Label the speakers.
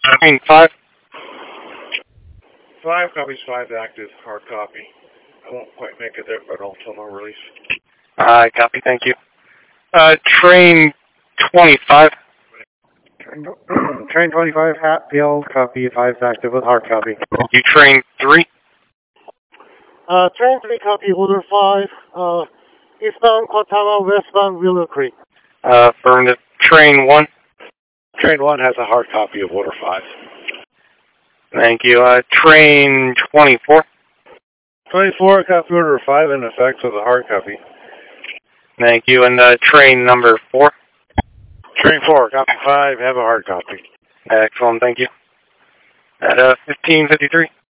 Speaker 1: Train 5.
Speaker 2: 5 copies, 5 active, hard copy. I won't quite make it there, but I'll tell no release.
Speaker 1: Copy, thank you. Train 25.
Speaker 3: Train 25, Hatfield, copy, 5 active with hard copy.
Speaker 1: Thank you. Train 3.
Speaker 3: Train 3, copy, order 5, eastbound Quatama, westbound Willow Creek.
Speaker 1: Affirmative. Train 1.
Speaker 2: Train 1 has a hard copy of order 5.
Speaker 1: Thank you. Train 24.
Speaker 2: 24, copy order 5 in effect with a hard copy.
Speaker 1: Thank you. And train number 4.
Speaker 2: Train 4, copy 5, have a hard copy.
Speaker 1: Excellent, thank you. At 15:53.